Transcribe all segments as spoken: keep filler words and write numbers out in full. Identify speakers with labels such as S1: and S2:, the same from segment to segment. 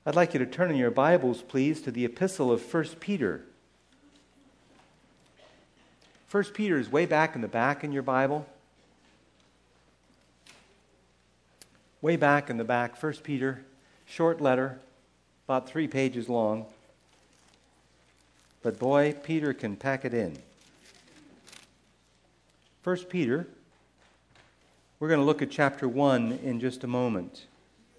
S1: I'd like you to turn in your Bibles, please, to the epistle of First Peter. First Peter is way back in the back in your Bible. Way back in the back, First Peter, short letter, about three pages long. But boy, Peter can pack it in. First Peter, we're going to look at chapter one in just a moment.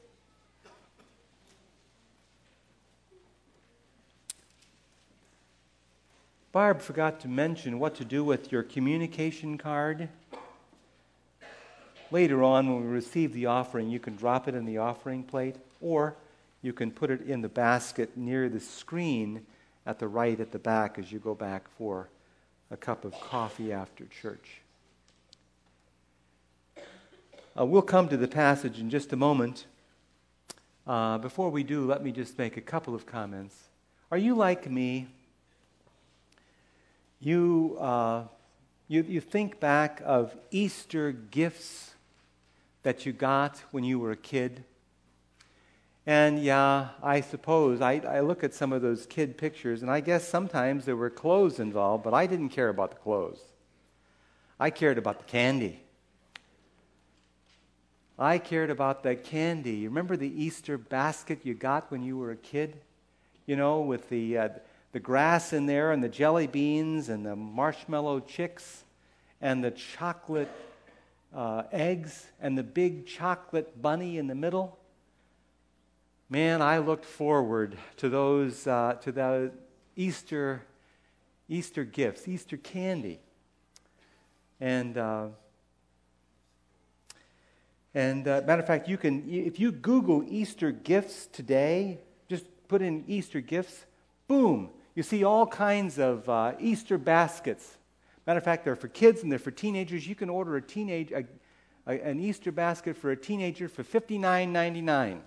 S1: Barb forgot to mention what to do with your communication card. Later on, when we receive the offering, you can drop it in the offering plate, or you can put it in the basket near the screen at the right at the back as you go back for a cup of coffee after church. Uh, we'll come to the passage in just a moment. Uh, before we do, let me just make a couple of comments. Are you like me? You, uh, you, you think back of Easter gifts that you got when you were a kid. And yeah, I suppose, I, I look at some of those kid pictures, and I guess sometimes there were clothes involved, but I didn't care about the clothes. I cared about the candy. I cared about the candy. You remember the Easter basket you got when you were a kid? You know, with the... Uh, The grass in there, and the jelly beans, and the marshmallow chicks, and the chocolate uh, eggs, and the big chocolate bunny in the middle. Man, I looked forward to those, uh, to the Easter, Easter gifts, Easter candy, and uh, and uh, matter of fact, you can if you Google Easter gifts today, just put in Easter gifts, boom. You see all kinds of uh, Easter baskets. Matter of fact, they're for kids and they're for teenagers. You can order a teenage a, a, an Easter basket for a teenager for fifty-nine ninety-nine.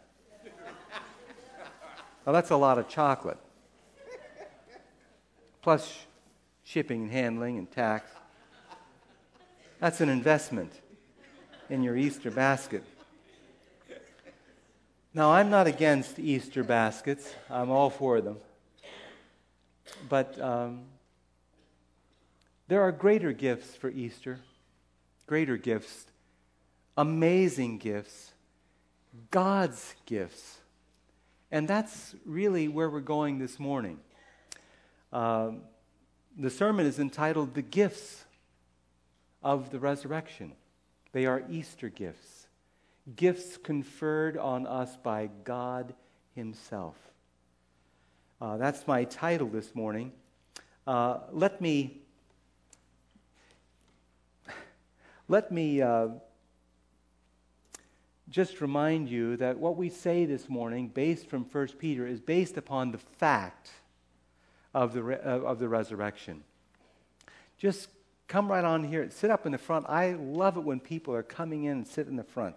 S1: Well, that's a lot of chocolate. Plus shipping and handling and tax. That's an investment in your Easter basket. Now, I'm not against Easter baskets. I'm all for them. But um, there are greater gifts for Easter, greater gifts, amazing gifts, God's gifts. And that's really where we're going this morning. Um, the sermon is entitled The Gifts of the Resurrection. They are Easter gifts, gifts conferred on us by God Himself. Uh, that's my title this morning. Uh, let me let me uh, just remind you that what we say this morning, based from First Peter, is based upon the fact of the re- of the resurrection. Just come right on here, sit up in the front. I love it when people are coming in and sit in the front.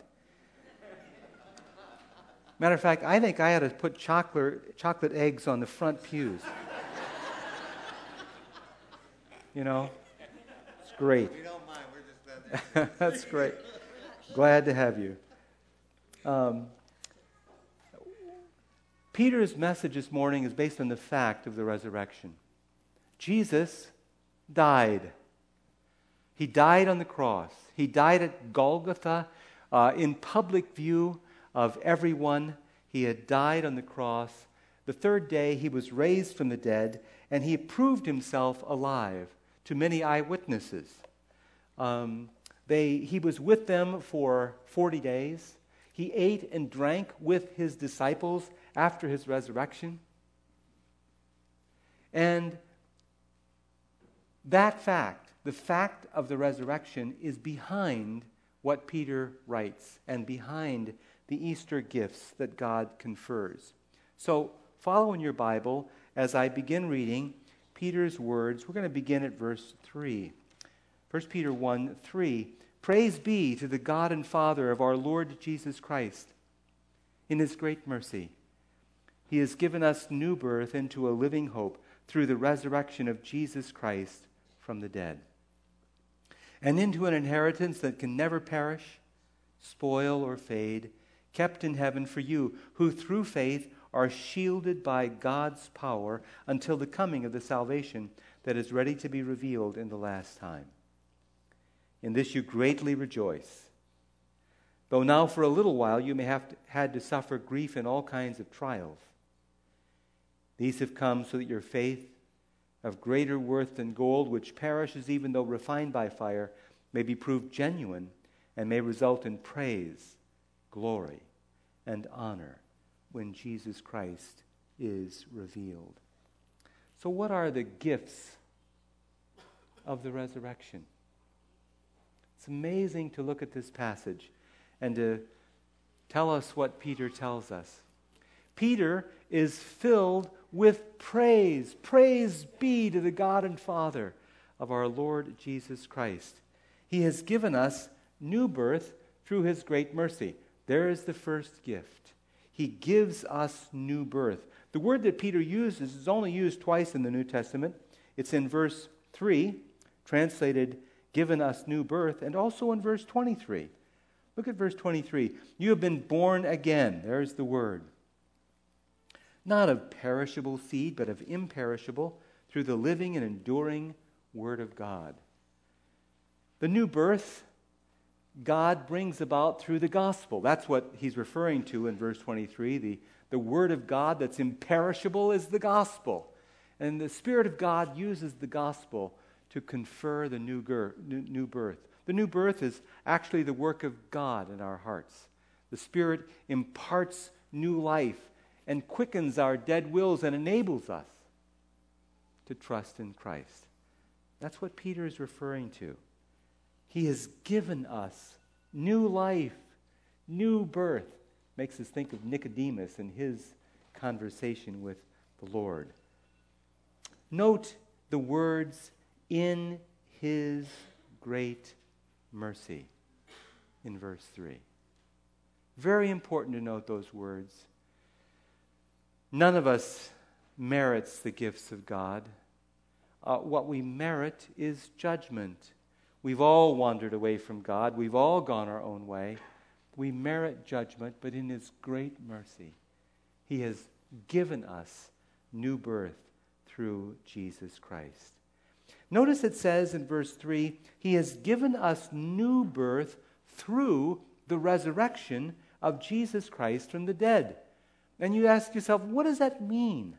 S1: Matter of fact, I think I had to put chocolate chocolate eggs on the front pews. You know, it's great.
S2: We don't mind. We're just glad that
S1: That's great. Glad to have you. Um, Peter's message this morning is based on the fact of the resurrection. Jesus died. He died on the cross. He died at Golgotha uh, in public view of everyone. He had died on the cross. The third day he was raised from the dead, and he proved himself alive to many eyewitnesses. Um, they, he was with them for forty days. He ate and drank with his disciples after his resurrection. And that fact, the fact of the resurrection, is behind what Peter writes and behind the Easter gifts that God confers. So follow in your Bible as I begin reading Peter's words. We're going to begin at verse three. First Peter one three. Praise be to the God and Father of our Lord Jesus Christ. In His great mercy, He has given us new birth into a living hope through the resurrection of Jesus Christ from the dead, and into an inheritance that can never perish, spoil, or fade, kept in heaven for you, who through faith are shielded by God's power until the coming of the salvation that is ready to be revealed in the last time. In this you greatly rejoice, though now for a little while you may have to, had to suffer grief in all kinds of trials. These have come so that your faith, of greater worth than gold, which perishes even though refined by fire, may be proved genuine and may result in praise, glory, and honor when Jesus Christ is revealed. So what are the gifts of the resurrection? It's amazing to look at this passage and to tell us what Peter tells us. Peter is filled with praise. Praise be to the God and Father of our Lord Jesus Christ. He has given us new birth through his great mercy. There is the first gift. He gives us new birth. The word that Peter uses is only used twice in the New Testament. It's in verse three, translated, given us new birth, and also in verse twenty-three. Look at verse twenty-three. You have been born again. There's the word. Not of perishable seed, but of imperishable, through the living and enduring Word of God. The new birth God brings about through the gospel. That's what he's referring to in verse twenty-three. The, the Word of God that's imperishable is the gospel. And the Spirit of God uses the gospel to confer the new, ger- new, new birth. The new birth is actually the work of God in our hearts. The Spirit imparts new life and quickens our dead wills and enables us to trust in Christ. That's what Peter is referring to. He has given us new life, new birth. Makes us think of Nicodemus and his conversation with the Lord. Note the words, in his great mercy, in verse three. Very important to note those words. None of us merits the gifts of God. Uh, what we merit is judgment. We've all wandered away from God. We've all gone our own way. We merit judgment, but in his great mercy, he has given us new birth through Jesus Christ. Notice it says in verse three, he has given us new birth through the resurrection of Jesus Christ from the dead. And you ask yourself, what does that mean?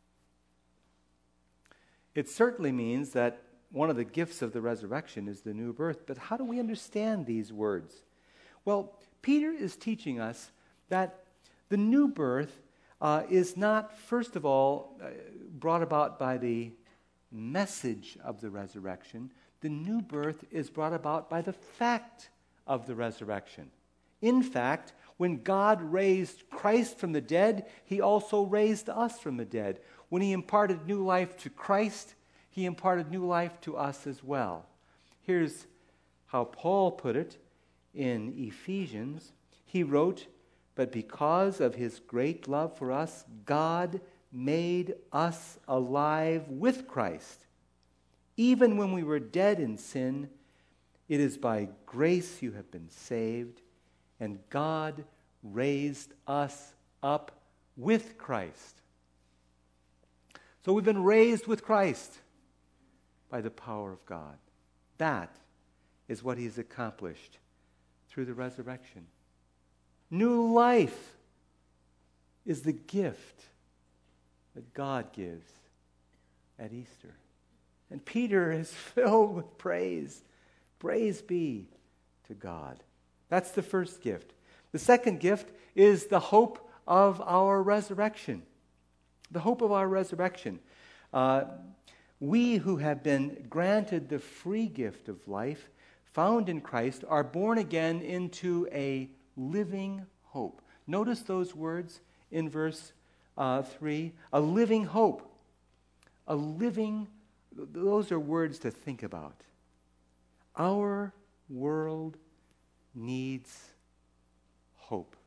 S1: It certainly means that one of the gifts of the resurrection is the new birth. But how do we understand these words? Well, Peter is teaching us that the new birth uh, is not, first of all, uh, brought about by the message of the resurrection. The new birth is brought about by the fact of the resurrection. In fact, when God raised Christ from the dead, he also raised us from the dead. When he imparted new life to Christ, he imparted new life to us as well. Here's how Paul put it in Ephesians. He wrote, "But because of his great love for us, God made us alive with Christ. Even when we were dead in sin, it is by grace you have been saved, and God raised us up with Christ." So we've been raised with Christ by the power of God. That is what he's accomplished through the resurrection. New life is the gift that God gives at Easter. And Peter is filled with praise. Praise be to God. That's the first gift. The second gift is the hope of our resurrection. The hope of our resurrection. Uh, we who have been granted the free gift of life found in Christ are born again into a living hope. Notice those words in verse uh, three. A living hope. A living, those are words to think about. Our world needs hope.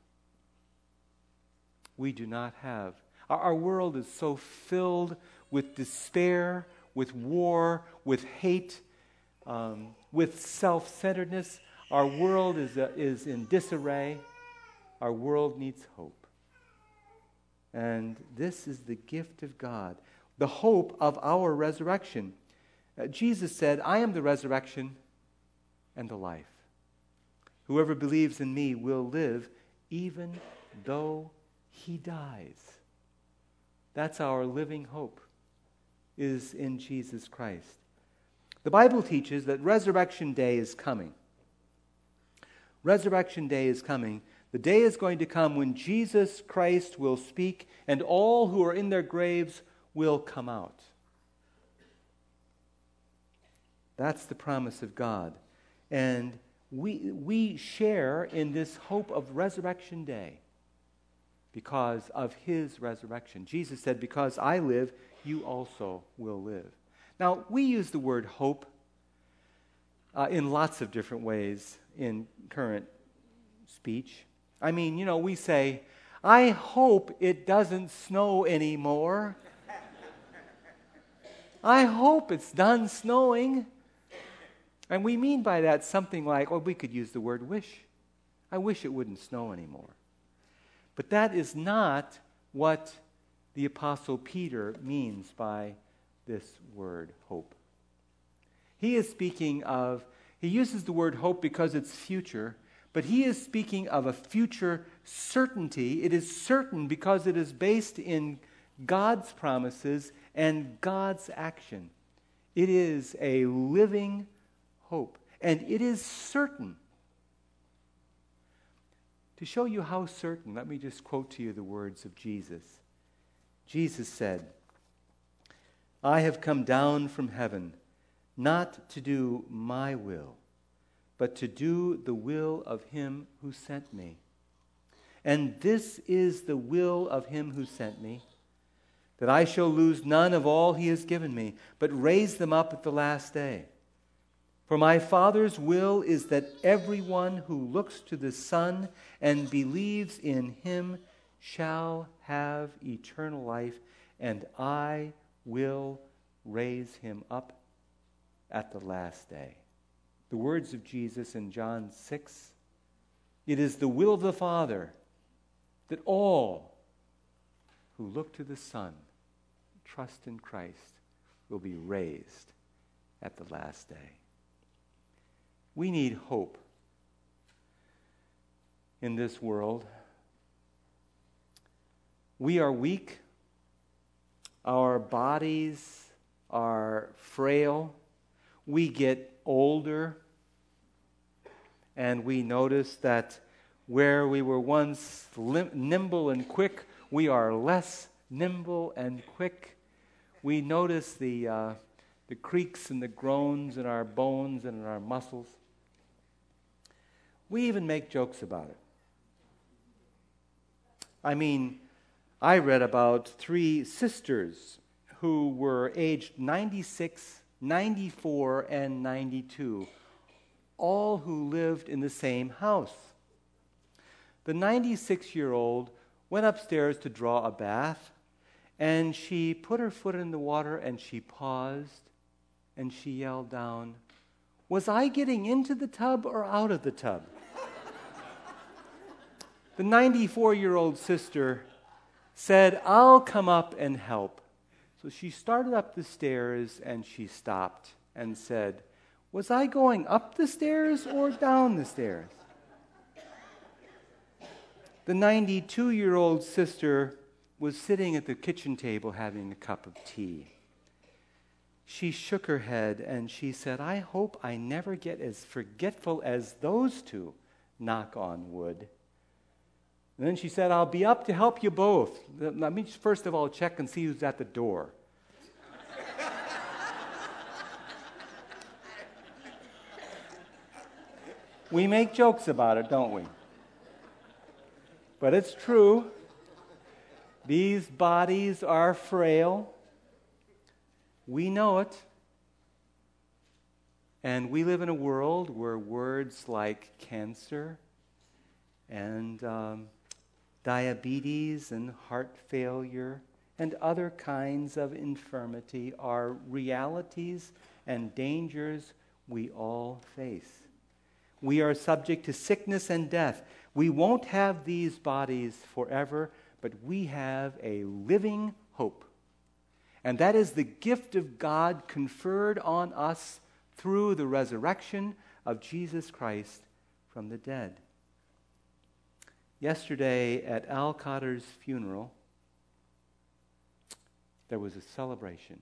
S1: We do not have. Our, our world is so filled with despair, with war, with hate, um, with self-centeredness. Our world is, uh, is in disarray. Our world needs hope. And this is the gift of God, the hope of our resurrection. Uh, Jesus said, I am the resurrection and the life. Whoever believes in me will live even though he dies. That's our living hope, is in Jesus Christ. The Bible teaches that Resurrection Day is coming. Resurrection Day is coming. The day is going to come when Jesus Christ will speak and all who are in their graves will come out. That's the promise of God. And we, we share in this hope of Resurrection Day because of his resurrection. Jesus said, because I live, you also will live. Now, we use the word hope uh, in lots of different ways in current speech. I mean, you know, we say, I hope it doesn't snow anymore. I hope it's done snowing. And we mean by that something like, well, we could use the word wish. I wish it wouldn't snow anymore. But that is not what the Apostle Peter means by this word hope. He is speaking of, he uses the word hope because it's future, but he is speaking of a future certainty. It is certain because it is based in God's promises and God's action. It is a living hope, and it is certain. To show you how certain, let me just quote to you the words of Jesus. Jesus said, I have come down from heaven, not to do my will, but to do the will of him who sent me. And this is the will of him who sent me, that I shall lose none of all he has given me, but raise them up at the last day. For my Father's will is that everyone who looks to the Son and believes in him shall have eternal life, and I will raise him up at the last day. The words of Jesus in John six, it is the will of the Father that all who look to the Son, trust in Christ, will be raised at the last day. We need hope in this world. We are weak. Our bodies are frail. We get older. And we notice that where we were once lim- nimble and quick, we are less nimble and quick. We notice the, uh, the creaks and the groans in our bones and in our muscles. We even make jokes about it. I mean, I read about three sisters who were aged ninety-six, ninety-four, and ninety-two, all who lived in the same house. The ninety-six-year-old went upstairs to draw a bath, and she put her foot in the water, and she paused, and she yelled down, "Was I getting into the tub or out of the tub?" The ninety-four-year-old sister said, "I'll come up and help." So she started up the stairs and she stopped and said, "Was I going up the stairs or down the stairs?" The ninety-two-year-old sister was sitting at the kitchen table having a cup of tea. She shook her head and she said, "I hope I never get as forgetful as those two, knock on wood." And then she said, "I'll be up to help you both. Let me first of all check and see who's at the door." We make jokes about it, don't we? But it's true. These bodies are frail. We know it. And we live in a world where words like cancer and um, diabetes and heart failure and other kinds of infirmity are realities and dangers we all face. We are subject to sickness and death. We won't have these bodies forever, but we have a living hope. And that is the gift of God conferred on us through the resurrection of Jesus Christ from the dead. Yesterday at Al Qadr's funeral, there was a celebration.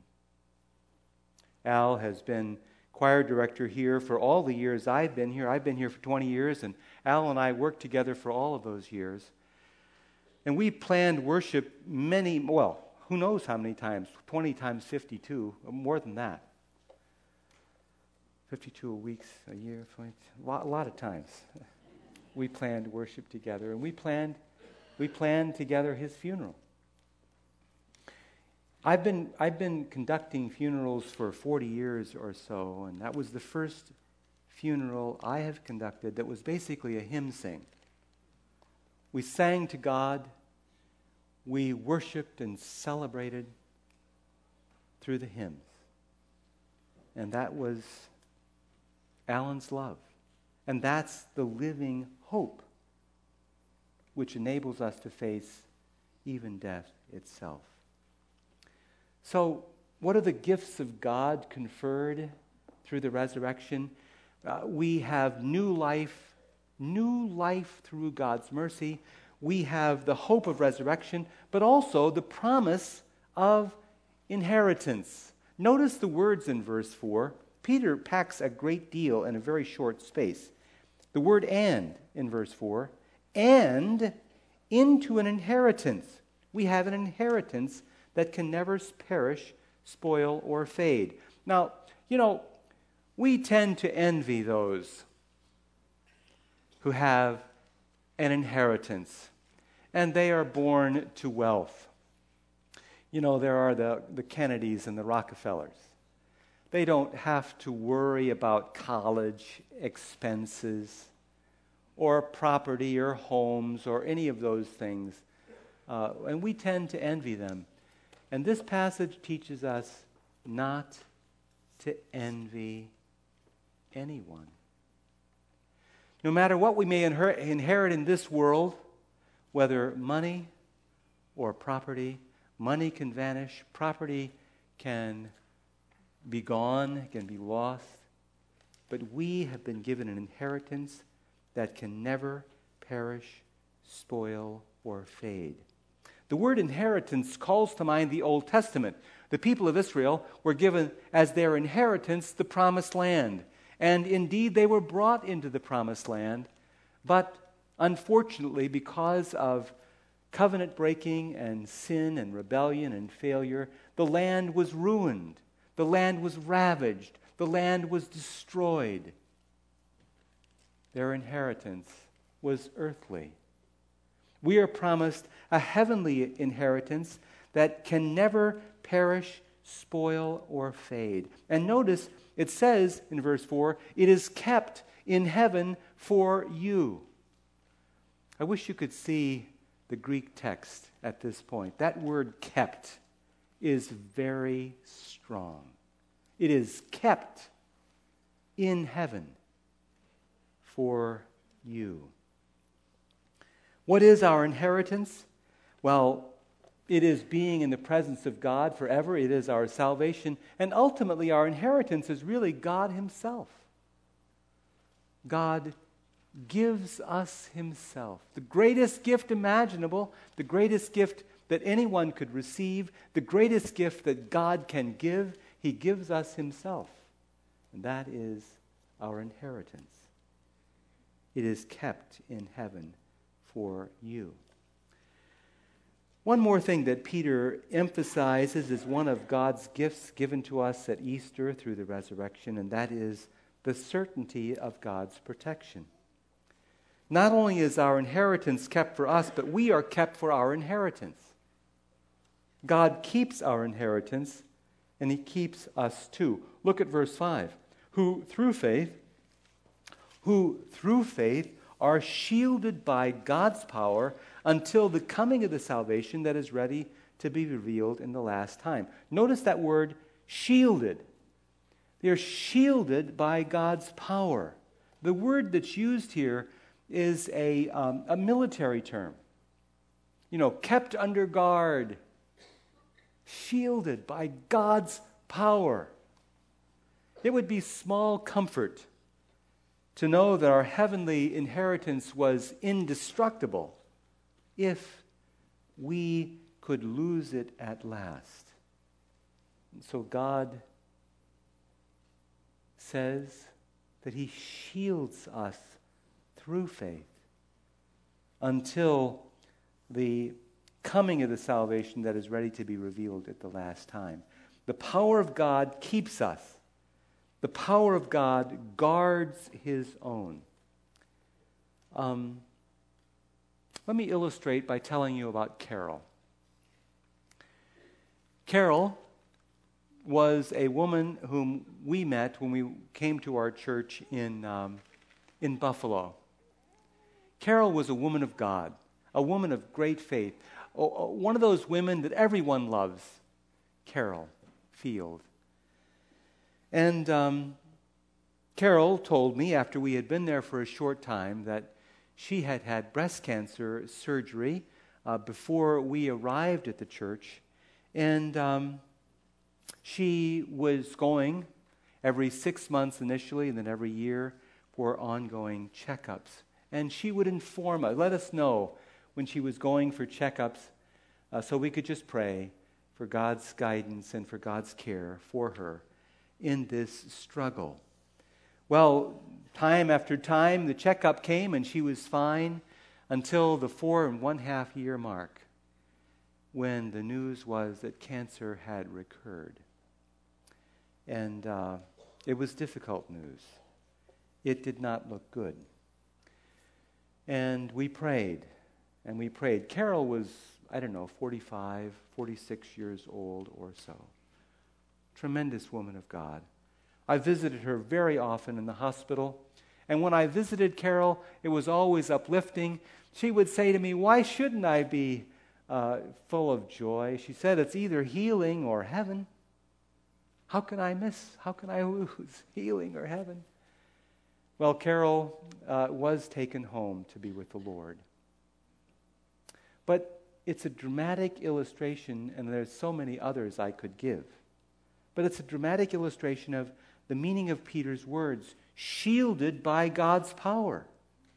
S1: Al has been choir director here for all the years I've been here. I've been here for twenty years, and Al and I worked together for all of those years. And we planned worship many, well, who knows how many times, twenty times fifty-two, more than that. fifty-two weeks, a year, a lot, a lot of times. We planned worship together, and we planned, we planned together his funeral. I've been I've been conducting funerals for forty years or so, and that was the first funeral I have conducted that was basically a hymn sing. We sang to God, we worshiped and celebrated through the hymns. And that was Alan's love. And that's the living hope which enables us to face even death itself. So, what are the gifts of God conferred through the resurrection? Uh, we have new life, new life through God's mercy. We have the hope of resurrection, but also the promise of inheritance. Notice the words in verse four. Peter packs a great deal in a very short space. The word "and" in verse four, and into an inheritance. We have an inheritance that can never perish, spoil, or fade. Now, you know, we tend to envy those who have an inheritance, and they are born to wealth. You know, there are the, the Kennedys and the Rockefellers. They don't have to worry about college expenses or property or homes or any of those things. Uh, and we tend to envy them. And this passage teaches us not to envy anyone. No matter what we may inher- inherit in this world, whether money or property, money can vanish, property can be gone, can be lost, but we have been given an inheritance that can never perish, spoil, or fade. The word inheritance calls to mind the Old Testament. The people of Israel were given as their inheritance the promised land. And indeed, they were brought into the promised land. But unfortunately, because of covenant breaking and sin and rebellion and failure, the land was ruined. The land was ravaged. The land was destroyed. Their inheritance was earthly. We are promised a heavenly inheritance that can never perish, spoil, or fade. And notice, it says in verse four, it is kept in heaven for you. I wish you could see the Greek text at this point. That word kept is very strong. It is kept in heaven for you. What is our inheritance? Well, it is being in the presence of God forever. It is our salvation. And ultimately, our inheritance is really God Himself. God gives us Himself. The greatest gift imaginable, the greatest gift that anyone could receive, the greatest gift that God can give, He gives us Himself. And that is our inheritance. It is kept in heaven for you. One more thing that Peter emphasizes is one of God's gifts given to us at Easter through the resurrection, and that is the certainty of God's protection. Not only is our inheritance kept for us, but we are kept for our inheritance. God keeps our inheritance, and He keeps us too. Look at verse five. Who through faith, who through faith are shielded by God's power until the coming of the salvation that is ready to be revealed in the last time. Notice that word, shielded. They are shielded by God's power. The word that's used here is a, um, a military term. you know, kept under guard, shielded by God's power. It would be small comfort to know that our heavenly inheritance was indestructible if we could lose it at last. And so God says that He shields us through faith until the coming of the salvation that is ready to be revealed at the last time. The power of God keeps us. The power of God guards His own. Um, let me illustrate by telling you about Carol. Carol was a woman whom we met when we came to our church in, um, in Buffalo. Carol was a woman of God, a woman of great faith, one of those women that everyone loves, Carol Field. And um, Carol told me after we had been there for a short time that she had had breast cancer surgery uh, before we arrived at the church. And um, she was going every six months initially and then every year for ongoing checkups. And she would inform us, let us know when she was going for checkups uh, so we could just pray for God's guidance and for God's care for her in this struggle. Well, time after time, the checkup came and she was fine until the four and one half year mark when the news was that cancer had recurred. And uh, it was difficult news. It did not look good. And we prayed, and we prayed. Carol was, I don't know, forty-five, forty-six years old or so. Tremendous woman of God. I visited her very often in the hospital. And when I visited Carol, it was always uplifting. She would say to me, why shouldn't I be uh, full of joy? She said, it's either healing or heaven. How can I miss? How can I lose healing or heaven? Well, Carol uh, was taken home to be with the Lord. But it's a dramatic illustration, and there's so many others I could give. But it's a dramatic illustration of the meaning of Peter's words, shielded by God's power.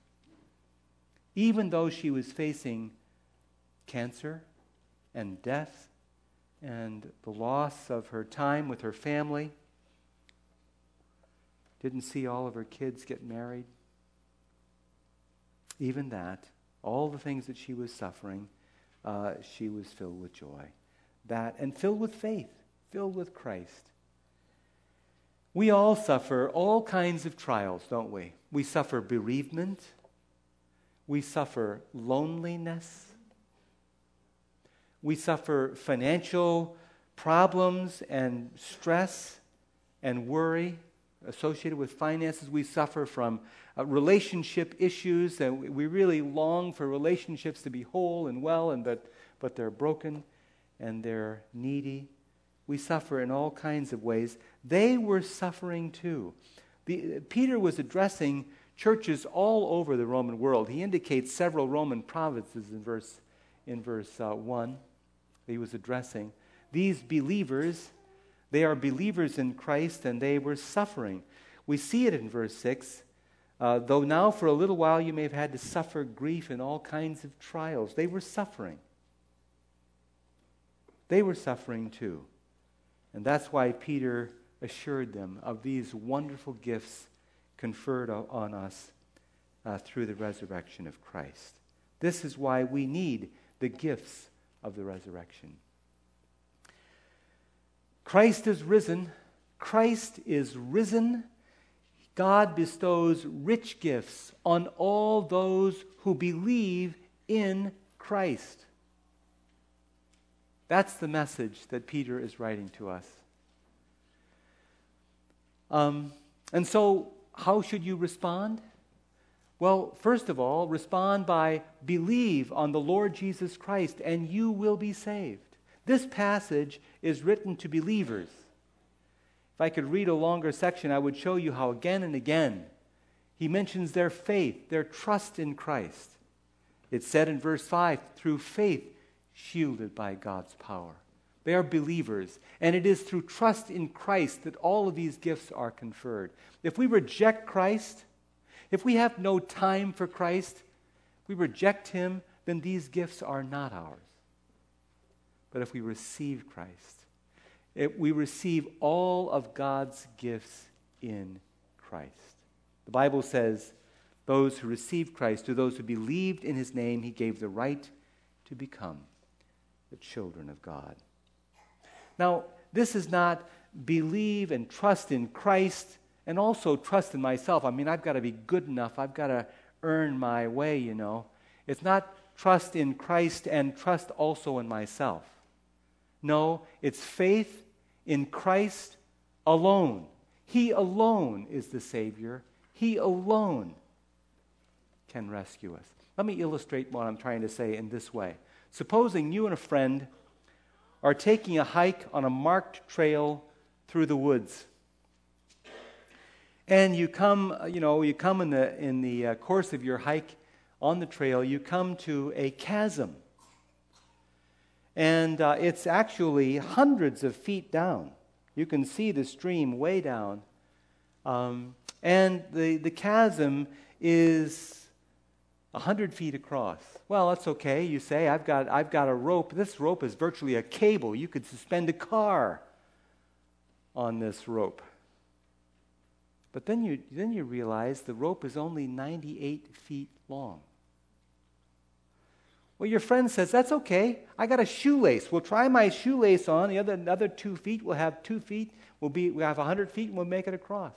S1: Even though she was facing cancer and death and the loss of her time with her family, didn't see all of her kids get married. Even that, all the things that she was suffering, uh, she was filled with joy. That, and filled with faith, filled with Christ. We all suffer all kinds of trials, don't we? We suffer bereavement. We suffer loneliness. We suffer financial problems and stress and worry associated with finances. We suffer from uh, relationship issues, and we really long for relationships to be whole and well, and that, but they're broken and they're needy. We suffer in all kinds of ways. They were suffering too. The, Peter was addressing churches all over the Roman world. He indicates several Roman provinces in verse in verse uh, one. He was addressing these believers. They are believers in Christ, and they were suffering. We see it in verse six. Uh, Though now for a little while you may have had to suffer grief in all kinds of trials. They were suffering. They were suffering too. And that's why Peter assured them of these wonderful gifts conferred on us uh, through the resurrection of Christ. This is why we need the gifts of the resurrection. Christ is risen. Christ is risen. God bestows rich gifts on all those who believe in Christ. That's the message that Peter is writing to us. Um, and so, how should you respond? Well, first of all, respond by believe on the Lord Jesus Christ, and you will be saved. This passage is written to believers. If I could read a longer section, I would show you how again and again he mentions their faith, their trust in Christ. It said in verse five, through faith, shielded by God's power. They are believers, and it is through trust in Christ that all of these gifts are conferred. If we reject Christ, if we have no time for Christ, if we reject Him, then these gifts are not ours. But if we receive Christ, if we receive all of God's gifts in Christ. The Bible says, those who received Christ, to those who believed in His name, He gave the right to become the children of God. Now, this is not believe and trust in Christ and also trust in myself. I mean, I've got to be good enough. I've got to earn my way, you know. It's not trust in Christ and trust also in myself. No, it's faith in Christ alone. He alone is the Savior. He alone can rescue us. Let me illustrate what I'm trying to say in this way. Supposing you and a friend are taking a hike on a marked trail through the woods. And you come, you know, you come in the in the uh, course of your hike on the trail, you come to a chasm. And uh, it's actually hundreds of feet down. You can see the stream way down. Um, and the, the chasm is a hundred feet across. Well, that's okay. You say, I've got I've got a rope. This rope is virtually a cable. You could suspend a car on this rope. But then you then you realize the rope is only ninety-eight feet long. Well, your friend says, that's okay. I got a shoelace. We'll try my shoelace on. The other another two feet, we'll have two feet. We'll be we have a hundred feet and we'll make it across.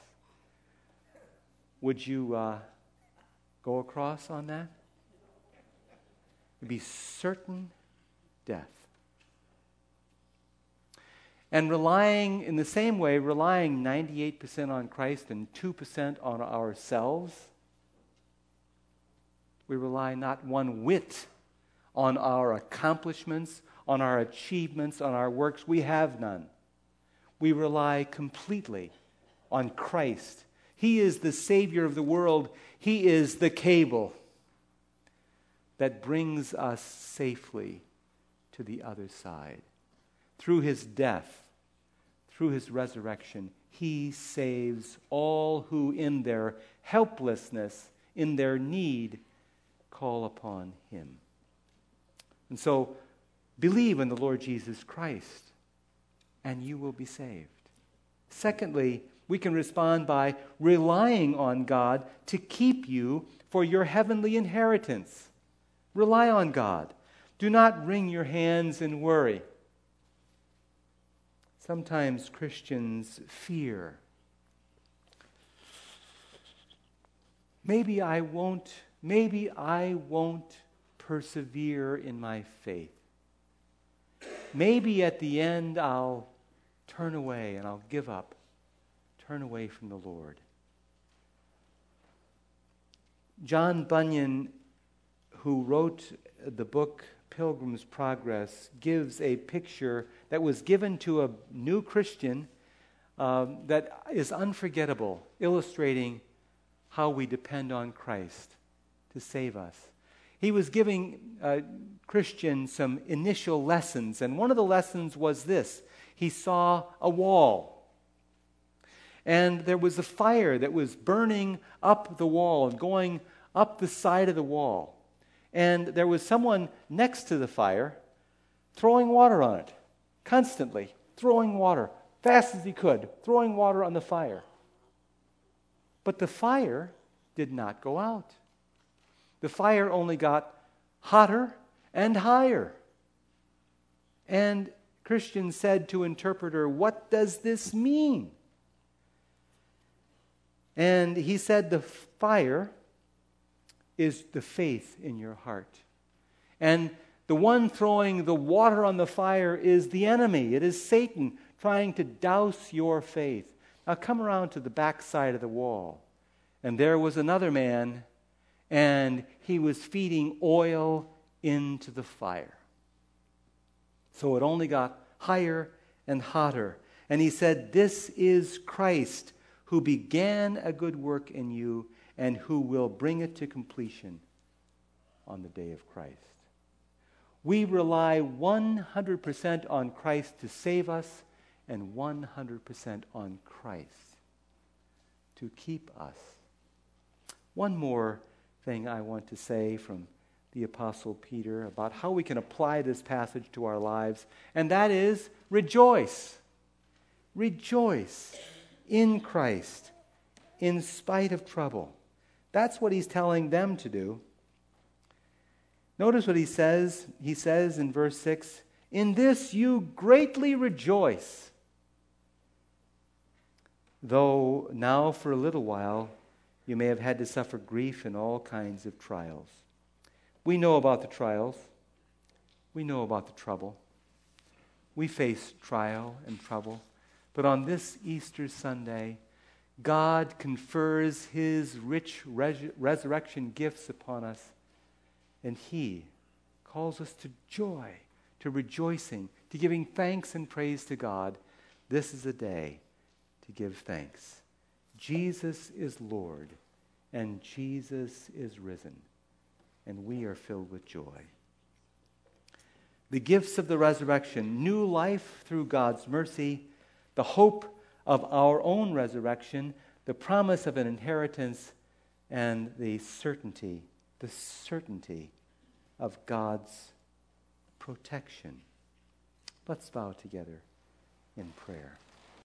S1: Would you uh, go across on that? It'd be certain death. And relying, in the same way, relying ninety-eight percent on Christ and two percent on ourselves, we rely not one whit on our accomplishments, on our achievements, on our works. We have none. We rely completely on Christ. He is the Savior of the world. He is the cable that brings us safely to the other side. Through His death, through His resurrection, He saves all who in their helplessness, in their need, call upon Him. And so, believe in the Lord Jesus Christ, and you will be saved. Secondly, we can respond by relying on God to keep you for your heavenly inheritance. Rely on God. Do not wring your hands and worry. Sometimes Christians fear. Maybe I won't, maybe I won't persevere in my faith. Maybe at the end I'll turn away and I'll give up. Turn away from the Lord. John Bunyan, who wrote the book Pilgrim's Progress, gives a picture that was given to a new Christian um, that is unforgettable, illustrating how we depend on Christ to save us. He was giving uh, Christians some initial lessons, and one of the lessons was this. He saw a wall. And there was a fire that was burning up the wall and going up the side of the wall. And there was someone next to the fire throwing water on it, constantly throwing water, fast as he could, throwing water on the fire. But the fire did not go out. The fire only got hotter and higher. And Christian said to interpreter, "What does this mean?" And he said, the fire is the faith in your heart. And the one throwing the water on the fire is the enemy. It is Satan trying to douse your faith. Now come around to the back side of the wall. And there was another man, and he was feeding oil into the fire. So it only got higher and hotter. And he said, this is Christ, who began a good work in you and who will bring it to completion on the day of Christ. We rely one hundred percent on Christ to save us and one hundred percent on Christ to keep us. One more thing I want to say from the Apostle Peter about how we can apply this passage to our lives, and that is rejoice. Rejoice in Christ in spite of trouble. That's what he's telling them to do. Notice what he says. He says in verse six, "In this you greatly rejoice, though now for a little while you may have had to suffer grief in all kinds of trials." We know about the trials. We know about the trouble. We face trial and trouble. But on this Easter Sunday, God confers his rich res- resurrection gifts upon us, and he calls us to joy, to rejoicing, to giving thanks and praise to God. This is a day to give thanks. Jesus is Lord, and Jesus is risen, and we are filled with joy. The gifts of the resurrection, new life through God's mercy, the hope of our own resurrection, the promise of an inheritance, and the certainty, the certainty of God's protection. Let's bow together in prayer.